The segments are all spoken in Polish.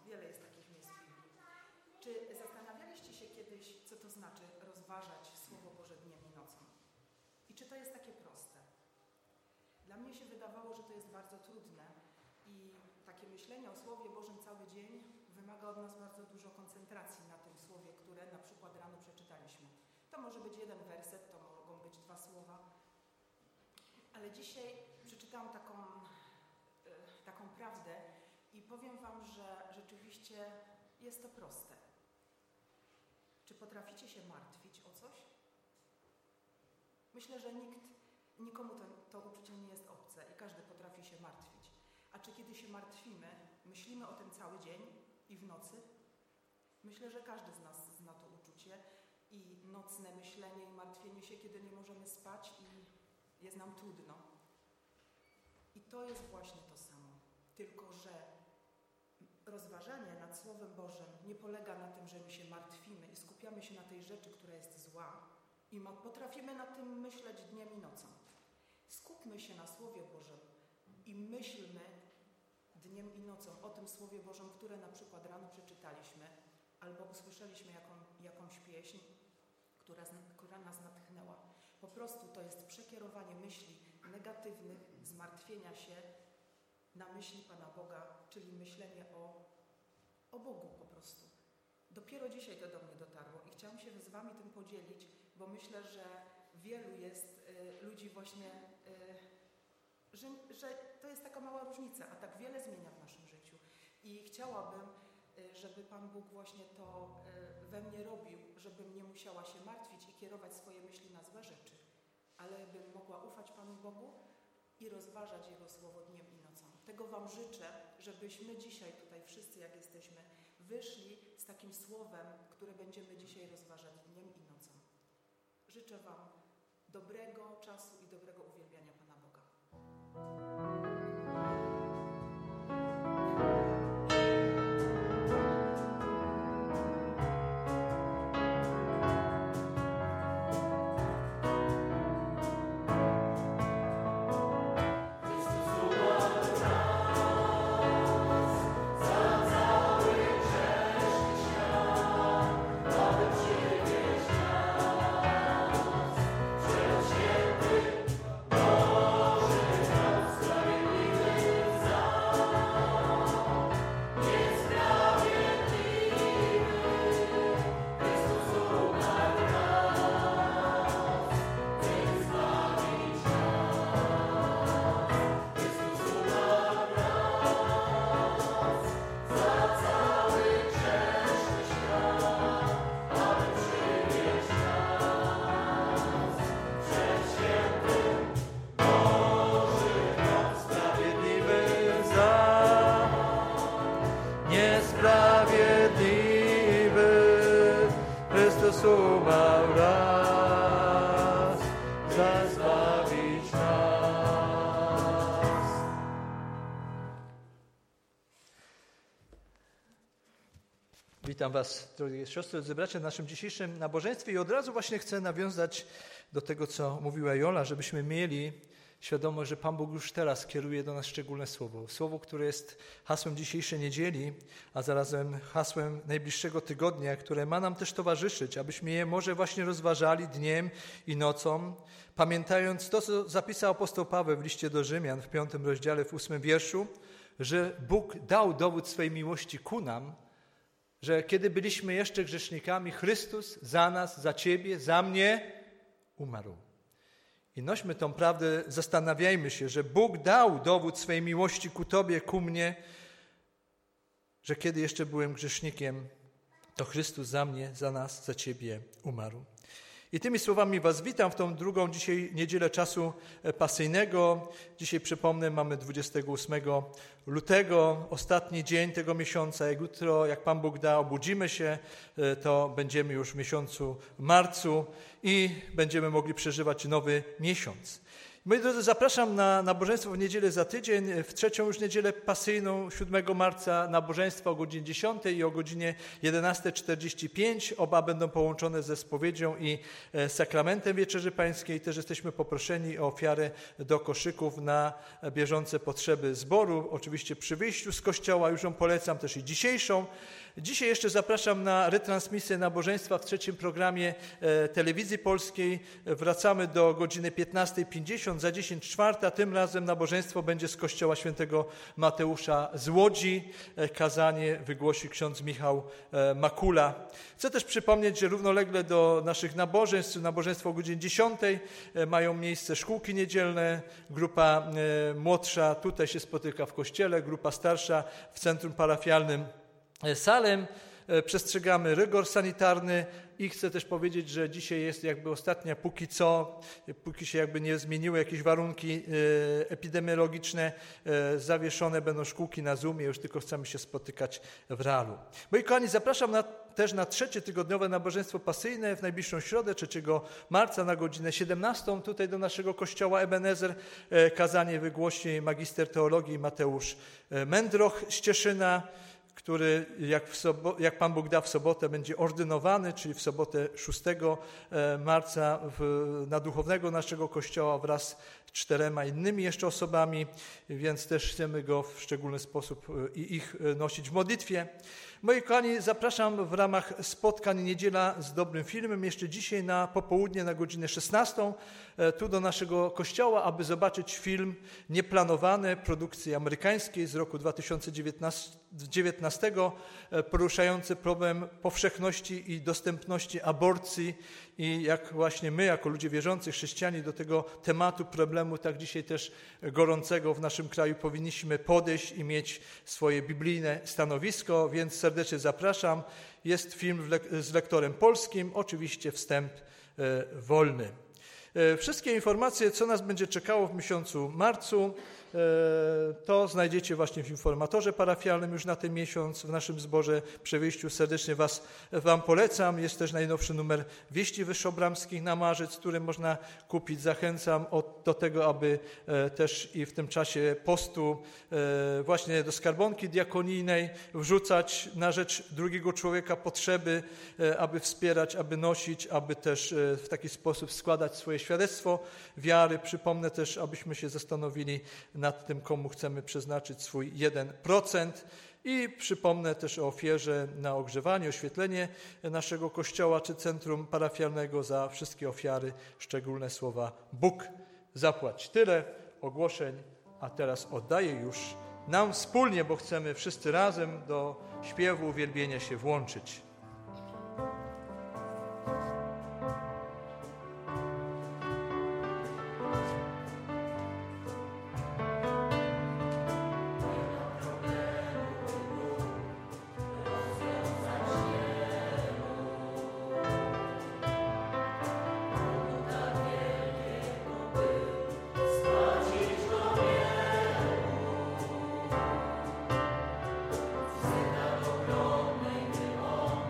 Wiele jest takich miejsc w Biblii. Czy zastanawialiście się kiedyś, co to znaczy rozważać Słowo Boże dniem i nocą? I czy to jest takie proste? Dla mnie się wydawało, że to jest bardzo trudne i takie myślenie o Słowie Bożym cały dzień wymaga od nas bardzo dużo koncentracji na tym Słowie, które na przykład rano przeczytaliśmy. To może być jeden werset, to mogą być 2 słowa. Ale dzisiaj przeczytałam taką prawdę i powiem wam, że rzeczywiście jest to proste. Czy potraficie się martwić o coś? Myślę, że nikomu to uczucie nie jest obce i każdy potrafi się martwić. A czy kiedy się martwimy, myślimy o tym cały dzień i w nocy? Myślę, że każdy z nas zna to uczucie i nocne myślenie i martwienie się, kiedy nie możemy spać i jest nam trudno. I to jest właśnie to samo. Tylko że rozważanie nad Słowem Bożym nie polega na tym, że my się martwimy i skupiamy się na tej rzeczy, która jest zła i potrafimy nad tym myśleć dniem i nocą. Skupmy się na Słowie Bożym i myślmy dniem i nocą o tym Słowie Bożym, które na przykład rano przeczytaliśmy albo usłyszeliśmy jakąś pieśń, która nas natchnęła. Po prostu to jest przekierowanie myśli negatywnych, zmartwienia się na myśli Pana Boga, czyli myślenie o Bogu po prostu. Dopiero dzisiaj to do mnie dotarło i chciałam się z wami tym podzielić, bo myślę, że wielu jest ludzi właśnie, że to jest taka mała różnica, a tak wiele zmienia w naszym życiu. I chciałabym, żeby Pan Bóg właśnie to we mnie robił, żebym nie musiała się martwić i kierować swoje myśli na złe rzeczy, ale bym mogła ufać Panu Bogu i rozważać Jego Słowo dniem i nocą. Tego wam życzę, żebyśmy dzisiaj tutaj wszyscy, jak jesteśmy, wyszli z takim słowem, które będziemy dzisiaj rozważać dniem i nocą. Życzę wam dobrego czasu i dobrego uwielbiania Pana Boga. Witam was, drogie siostry, drodzy bracia, w naszym dzisiejszym nabożeństwie i od razu właśnie chcę nawiązać do tego, co mówiła Jola, żebyśmy mieli świadomość, że Pan Bóg już teraz kieruje do nas szczególne słowo. Słowo, które jest hasłem dzisiejszej niedzieli, a zarazem hasłem najbliższego tygodnia, które ma nam też towarzyszyć, abyśmy je może właśnie rozważali dniem i nocą, pamiętając to, co zapisał apostoł Paweł w liście do Rzymian w 5 rozdziale, w 8 wierszu, że Bóg dał dowód swej miłości ku nam, że kiedy byliśmy jeszcze grzesznikami, Chrystus za nas, za ciebie, za mnie umarł. I nośmy tą prawdę, zastanawiajmy się, że Bóg dał dowód swej miłości ku tobie, ku mnie, że kiedy jeszcze byłem grzesznikiem, to Chrystus za mnie, za nas, za ciebie umarł. I tymi słowami was witam w tą drugą dzisiaj niedzielę czasu pasyjnego. Dzisiaj przypomnę, mamy 28 lutego, ostatni dzień tego miesiąca. Jak jutro, jak Pan Bóg da, obudzimy się, to będziemy już w miesiącu marcu i będziemy mogli przeżywać nowy miesiąc. Moi drodzy, zapraszam na nabożeństwo w niedzielę za tydzień, w trzecią już niedzielę pasyjną, 7 marca, nabożeństwo o godzinie 10 i o godzinie 11:45. Oba będą połączone ze spowiedzią i sakramentem Wieczerzy Pańskiej. Też jesteśmy poproszeni o ofiarę do koszyków na bieżące potrzeby zboru. Oczywiście przy wyjściu z kościoła, już ją polecam, też i dzisiejszą. Dzisiaj jeszcze zapraszam na retransmisję nabożeństwa w trzecim programie Telewizji Polskiej. Wracamy do godziny 15:50, za 10:04. Tym razem nabożeństwo będzie z kościoła świętego Mateusza z Łodzi. Kazanie wygłosi ksiądz Michał Makula. Chcę też przypomnieć, że równolegle do naszych nabożeństwo o godzinie 10 mają miejsce szkółki niedzielne. Grupa młodsza tutaj się spotyka w kościele, grupa starsza w centrum parafialnym Salem. Przestrzegamy rygor sanitarny i chcę też powiedzieć, że dzisiaj jest jakby ostatnia, póki się jakby nie zmieniły jakieś warunki epidemiologiczne, zawieszone będą szkółki na Zoomie, już tylko chcemy się spotykać w realu. Moi kochani, zapraszam też na trzecie tygodniowe nabożeństwo pasyjne w najbliższą środę, 3 marca na godzinę 17 tutaj do naszego kościoła Ebenezer. Kazanie wygłosi magister teologii Mateusz Mędroch z Cieszyna, który jak Pan Bóg da w sobotę będzie ordynowany, czyli w sobotę 6 marca na duchownego naszego kościoła wraz z 4 innymi jeszcze osobami, więc też chcemy go w szczególny sposób i ich nosić w modlitwie. Moi kochani, zapraszam w ramach spotkań Niedziela z dobrym filmem jeszcze dzisiaj na popołudnie na godzinę 16 tu do naszego kościoła, aby zobaczyć film nieplanowany produkcji amerykańskiej z roku 2019, poruszający problem powszechności i dostępności aborcji i jak właśnie my, jako ludzie wierzący, chrześcijanie, do tego tematu, problemu tak dzisiaj też gorącego w naszym kraju powinniśmy podejść i mieć swoje biblijne stanowisko, więc serdecznie zapraszam. Jest film z lektorem polskim, oczywiście wstęp wolny. Wszystkie informacje, co nas będzie czekało w miesiącu marcu, to znajdziecie właśnie w informatorze parafialnym już na ten miesiąc, w naszym zborze przy wyjściu. Serdecznie Wam polecam. Jest też najnowszy numer Wieści Wyższobramskich na marzec, który można kupić. Zachęcam do tego, aby też i w tym czasie postu właśnie do skarbonki diakonijnej wrzucać na rzecz drugiego człowieka potrzeby, aby wspierać, aby nosić, aby też w taki sposób składać swoje świadectwo wiary. Przypomnę też, abyśmy się zastanowili nad tym, komu chcemy przeznaczyć swój 1%. I przypomnę też o ofierze na ogrzewanie, oświetlenie naszego kościoła czy centrum parafialnego. Za wszystkie ofiary szczególne słowa Bóg zapłać. Tyle ogłoszeń, a teraz oddaję już nam wspólnie, bo chcemy wszyscy razem do śpiewu uwielbienia się włączyć. Syna ogromnej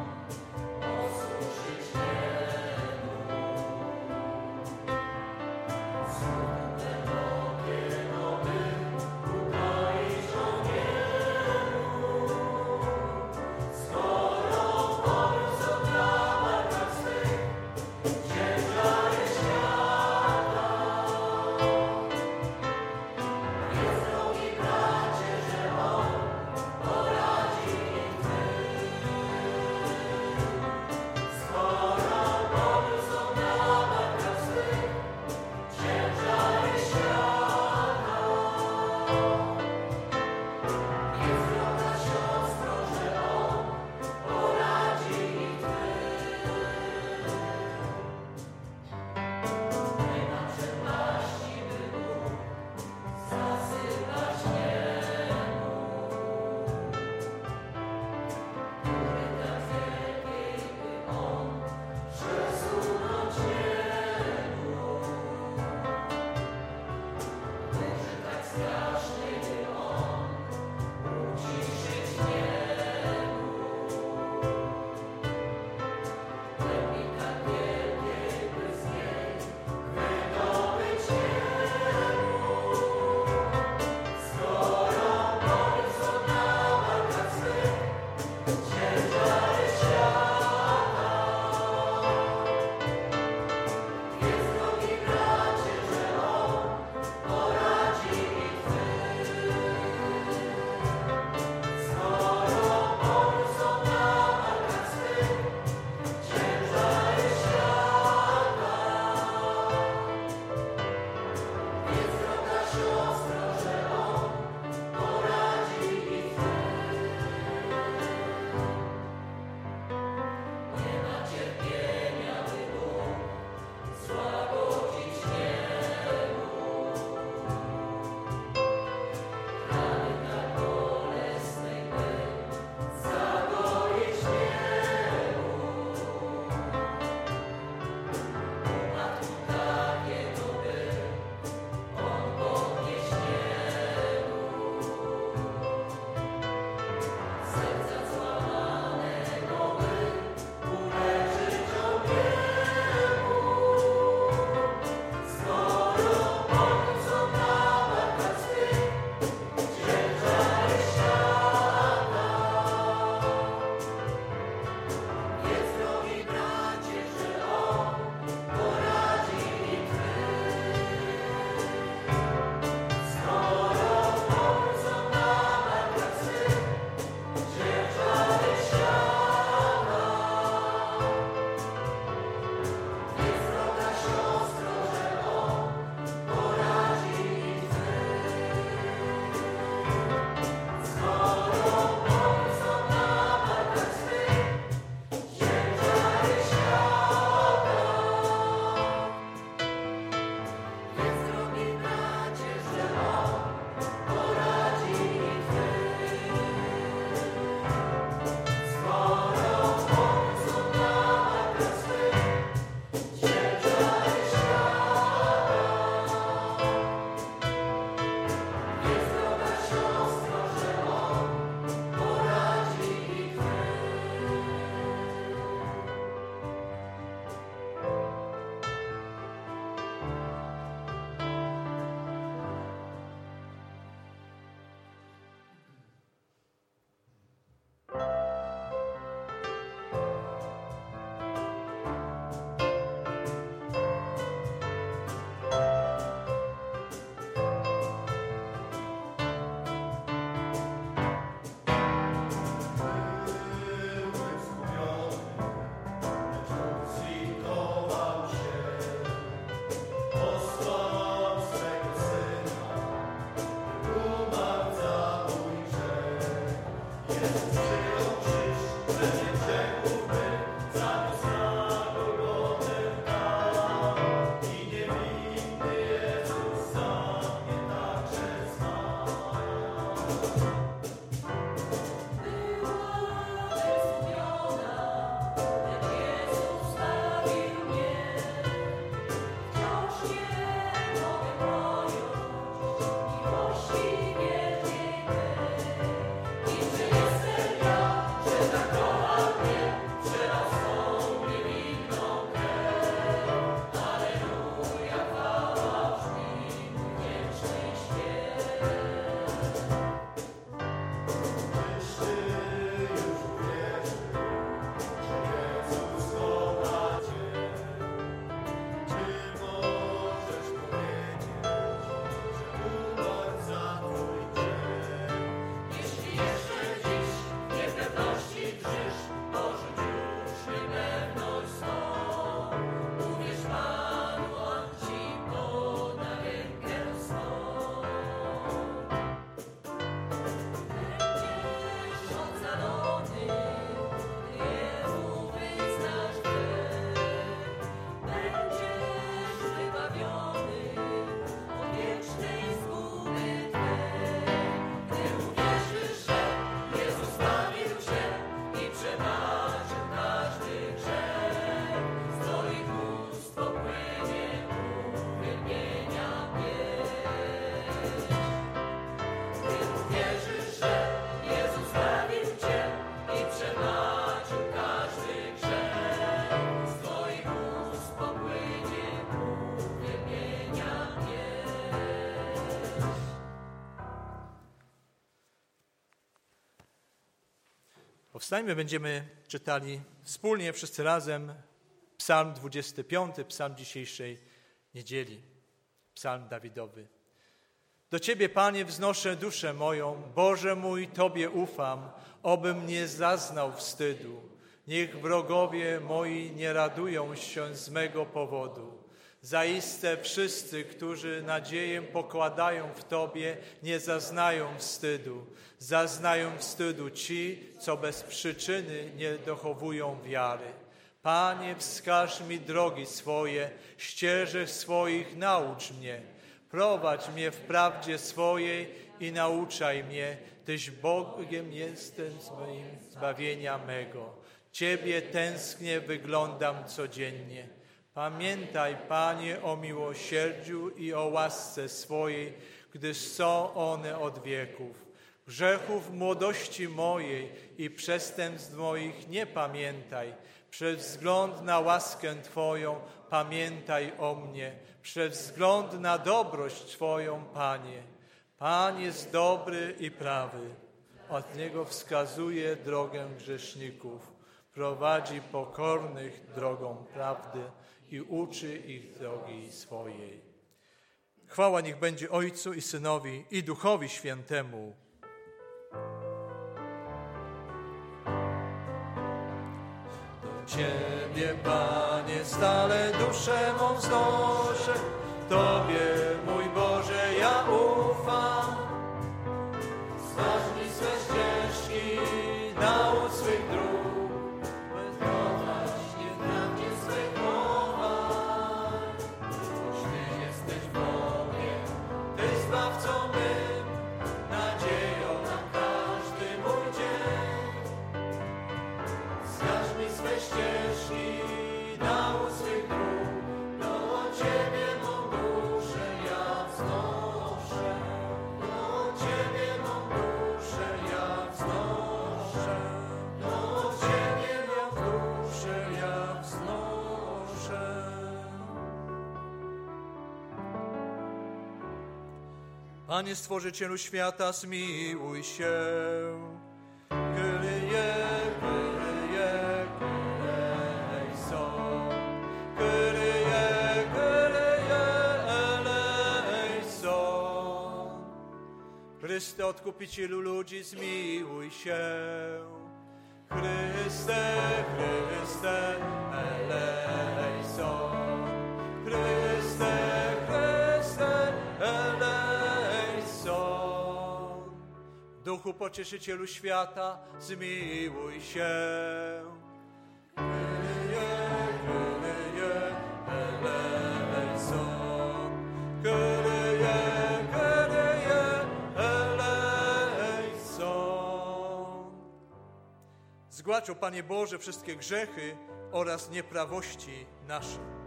Powstańmy, będziemy czytali wspólnie, wszyscy razem, Psalm 25, psalm dzisiejszej niedzieli, psalm Dawidowy. Do Ciebie, Panie, wznoszę duszę moją, Boże mój, Tobie ufam, obym nie zaznał wstydu. Niech wrogowie moi nie radują się z mego powodu. Zaiste wszyscy, którzy nadzieję pokładają w Tobie, nie zaznają wstydu. Zaznają wstydu ci, co bez przyczyny nie dochowują wiary. Panie, wskaż mi drogi swoje, ścieżek swoich naucz mnie. Prowadź mnie w prawdzie swojej i nauczaj mnie, Tyś Bogiem jestem zbawienia mego. Ciebie tęsknię wyglądam codziennie. Pamiętaj, Panie, o miłosierdziu i o łasce swojej, gdyż są one od wieków. Grzechów młodości mojej i przestępstw moich nie pamiętaj. Przez wzgląd na łaskę Twoją pamiętaj o mnie. Przez wzgląd na dobrość Twoją, Panie. Pan jest dobry i prawy. Od Niego wskazuje drogę grzeszników. Prowadzi pokornych drogą prawdy i uczy ich drogi swojej. Chwała niech będzie Ojcu i Synowi i Duchowi Świętemu. Do Ciebie, Panie, stale duszę mą wznoszę, Tobie, mój Boże, ja ufam. Wskaż mi swe ścieżki, naucz swych dróg. Panie Stworzycielu świata, zmiłuj się. Kyrie, Kyrie, Kyrie-eleison. Kyrie, Kyrie, eleison. Chryste, Odkupicielu ludzi, zmiłuj się. Chryste, Chryste, eleison. Chryste, Chryste, eleison. Duchu Pocieszycielu świata, zmiłuj się. Kyrie, Kyrie, eleison. Kyrie, Kyrie, eleison. Zgładź, o Panie Boże, wszystkie grzechy oraz nieprawości nasze.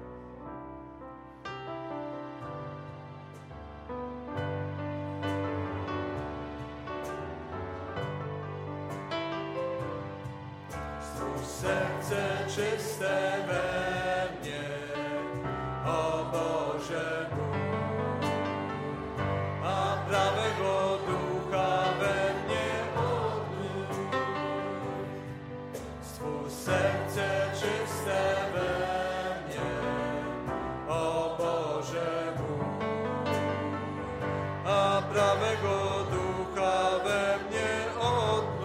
Serce czyste we mnie, o Boże mój, a prawego ducha we mnie odnój. Stwórz serce czyste we mnie, o Boże mój, a prawego ducha we mnie odnój.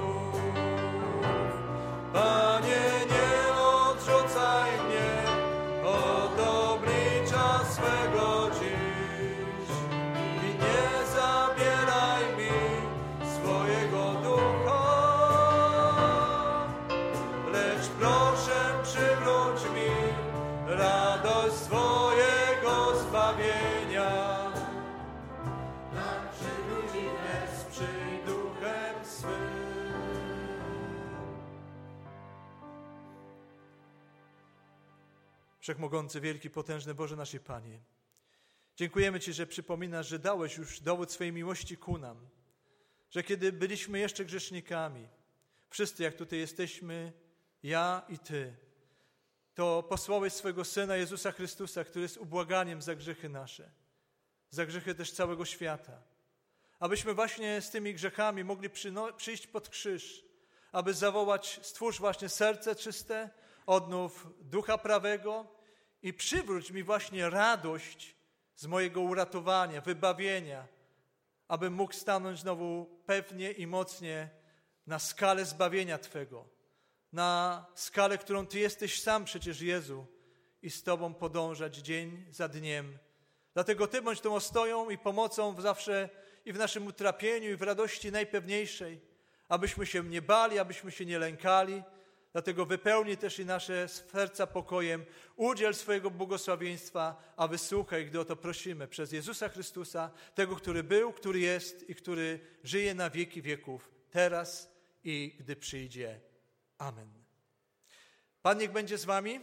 Panie, nie odrzucaj mnie od oblicza swego dziś i nie zabieraj mi swojego ducha, lecz proszę przywróć mi radość swojego zbawienia. Tak przywróć i wesprzyj duchem swym. Wszechmogący, wielki, potężny Boże nasz i Panie, dziękujemy Ci, że przypominasz, że dałeś już dowód swojej miłości ku nam, że kiedy byliśmy jeszcze grzesznikami, wszyscy jak tutaj jesteśmy, ja i Ty, to posłałeś swojego Syna Jezusa Chrystusa, który jest ubłaganiem za grzechy nasze, za grzechy też całego świata, abyśmy właśnie z tymi grzechami mogli przyjść pod krzyż, aby zawołać: stwórz właśnie serce czyste, odnów ducha prawego i przywróć mi właśnie radość z mojego uratowania, wybawienia, abym mógł stanąć znowu pewnie i mocnie na skalę zbawienia Twego, na skalę, którą Ty jesteś sam przecież, Jezu, i z Tobą podążać dzień za dniem. Dlatego Ty bądź tą ostoją i pomocą zawsze i w naszym utrapieniu, i w radości najpewniejszej, abyśmy się nie bali, abyśmy się nie lękali. Dlatego wypełnij też i nasze serca pokojem, udziel swojego błogosławieństwa, a wysłuchaj, gdy o to prosimy przez Jezusa Chrystusa, tego, który był, który jest i który żyje na wieki wieków, teraz i gdy przyjdzie. Amen. Pan niech będzie z wami.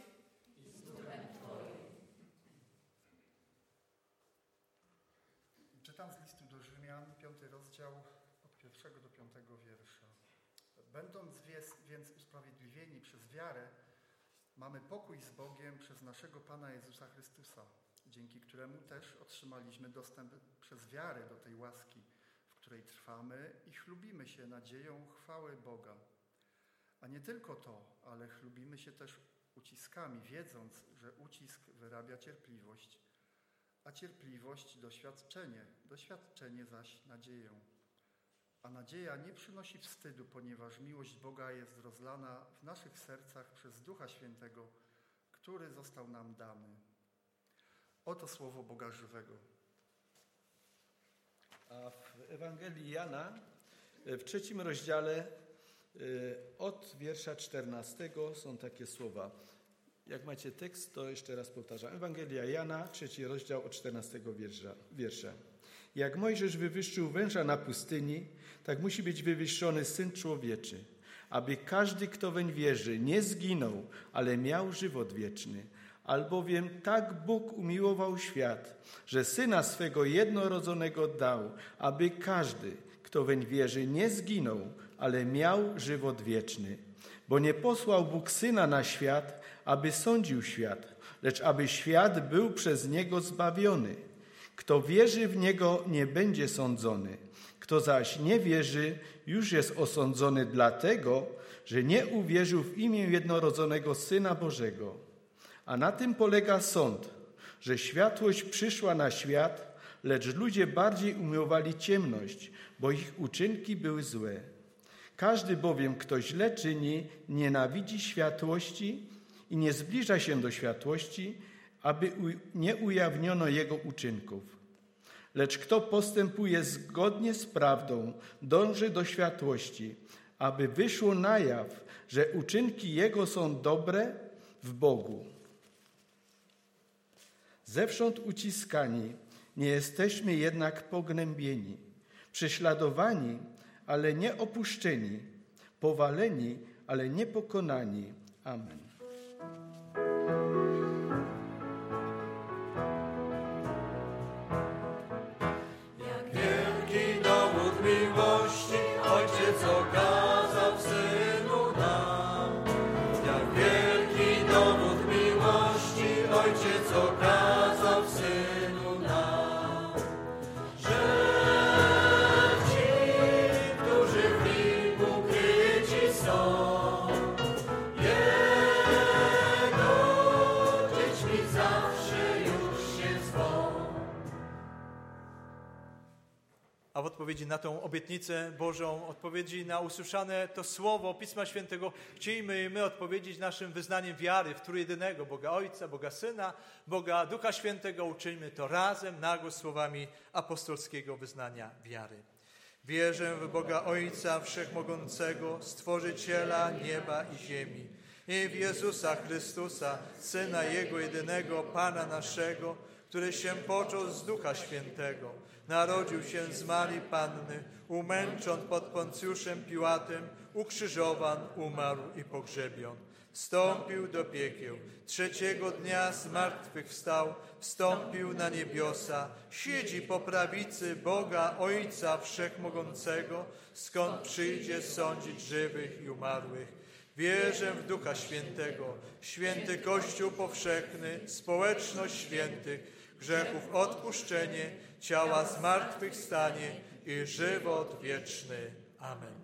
Czytam z listu do Rzymian, 5 rozdział, od 1 do 5 wiersza. Będąc więc usprawiedliwieni przez wiarę, mamy pokój z Bogiem przez naszego Pana Jezusa Chrystusa, dzięki któremu też otrzymaliśmy dostęp przez wiarę do tej łaski, w której trwamy i chlubimy się nadzieją chwały Boga. A nie tylko to, ale chlubimy się też uciskami, wiedząc, że ucisk wyrabia cierpliwość, a cierpliwość doświadczenie, doświadczenie zaś nadzieję. A nadzieja nie przynosi wstydu, ponieważ miłość Boga jest rozlana w naszych sercach przez Ducha Świętego, który został nam dany. Oto słowo Boga żywego. A w Ewangelii Jana, w 3 rozdziale, od wiersza 14 są takie słowa. Jak macie tekst, to jeszcze raz powtarzam. Ewangelia Jana, 3 rozdział, od 14 wiersza. Jak Mojżesz wywyższył węża na pustyni, tak musi być wywyższony Syn Człowieczy, aby każdy, kto weń wierzy, nie zginął, ale miał żywot wieczny. Albowiem tak Bóg umiłował świat, że Syna swego jednorodzonego dał, aby każdy, kto weń wierzy, nie zginął, ale miał żywot wieczny. Bo nie posłał Bóg Syna na świat, aby sądził świat, lecz aby świat był przez Niego zbawiony. Kto wierzy w Niego, nie będzie sądzony. Kto zaś nie wierzy, już jest osądzony dlatego, że nie uwierzył w imię jednorodzonego Syna Bożego. A na tym polega sąd, że światłość przyszła na świat, lecz ludzie bardziej umiłowali ciemność, bo ich uczynki były złe. Każdy bowiem, kto źle czyni, nienawidzi światłości i nie zbliża się do światłości, aby nie ujawniono jego uczynków. Lecz kto postępuje zgodnie z prawdą, dąży do światłości, aby wyszło na jaw, że uczynki jego są dobre w Bogu. Zewsząd uciskani, nie jesteśmy jednak pognębieni, prześladowani, ale nie opuszczeni, powaleni, ale niepokonani. Amen. Jak wielki dowód miłości Ojciec okazał w Synu nam. Jak wielki dowód miłości Ojciec okazał w Synu nam. Że ci, którzy w Nim ukryci są, A w odpowiedzi na tą obietnicę Bożą, odpowiedzi na usłyszane to słowo Pisma Świętego, chcielibyśmy my odpowiedzieć naszym wyznaniem wiary w trójjedynego Boga Ojca, Boga Syna, Boga Ducha Świętego. Uczyńmy to razem, nagłos słowami apostolskiego wyznania wiary. Wierzę w Boga Ojca Wszechmogącego, Stworzyciela nieba i ziemi, i w Jezusa Chrystusa, Syna Jego jedynego, Pana naszego, który się począł z Ducha Świętego, narodził się z Marii Panny, umęczon pod Poncjuszem Piłatem, ukrzyżowan, umarł i pogrzebion. Wstąpił do piekieł, trzeciego dnia z martwych wstał, wstąpił na niebiosa, siedzi po prawicy Boga Ojca Wszechmogącego, skąd przyjdzie sądzić żywych i umarłych. Wierzę w Ducha Świętego, święty Kościół powszechny, społeczność świętych, grzechów odpuszczenie, ciała zmartwychwstanie i żywot wieczny. Amen.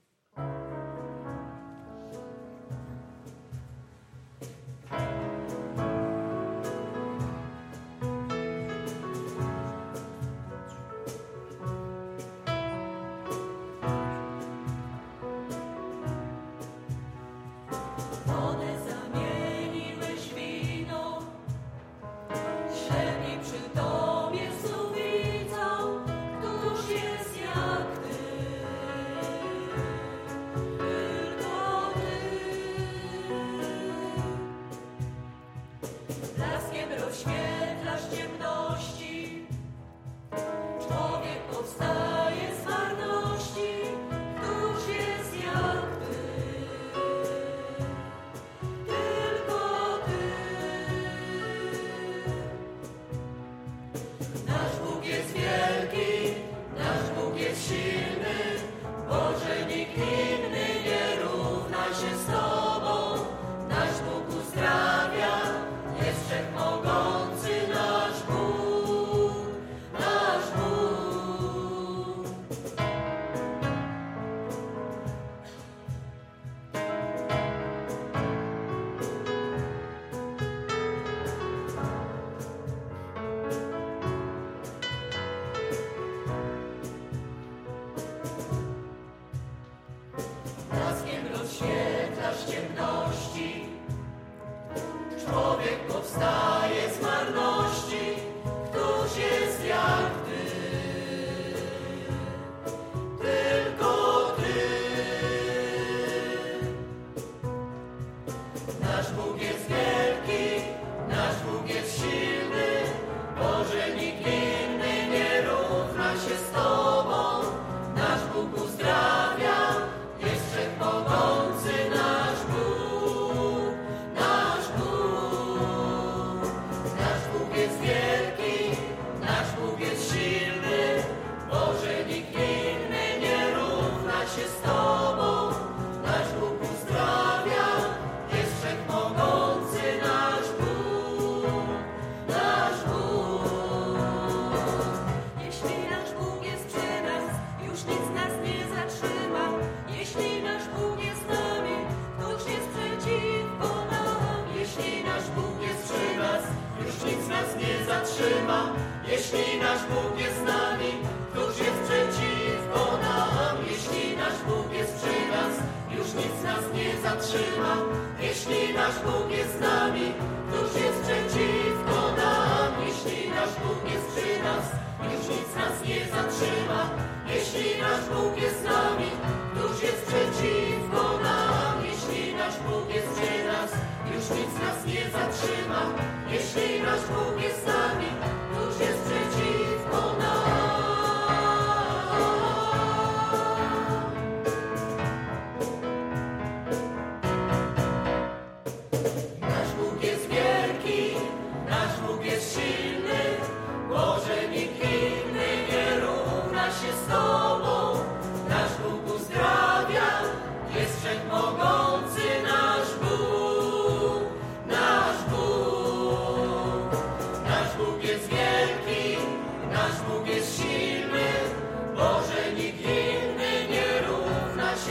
Jeśli nasz Bóg jest z nami, któż jest przeciwko nam? Jeśli nasz Bóg jest przy nas, już nic nas nie zatrzyma. Jeśli nasz Bóg jest z nami, któż jest przeciwko nam? Jeśli nasz Bóg jest przy nas, już nic nas nie zatrzyma. Jeśli nasz Bóg jest z nami, któż jest przeciwko nam? Jeśli nasz Bóg jest przy nas, już nic nas nie zatrzyma. Jeśli nasz Bóg jest z nami, któż jest przeciwko nam?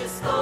wszystko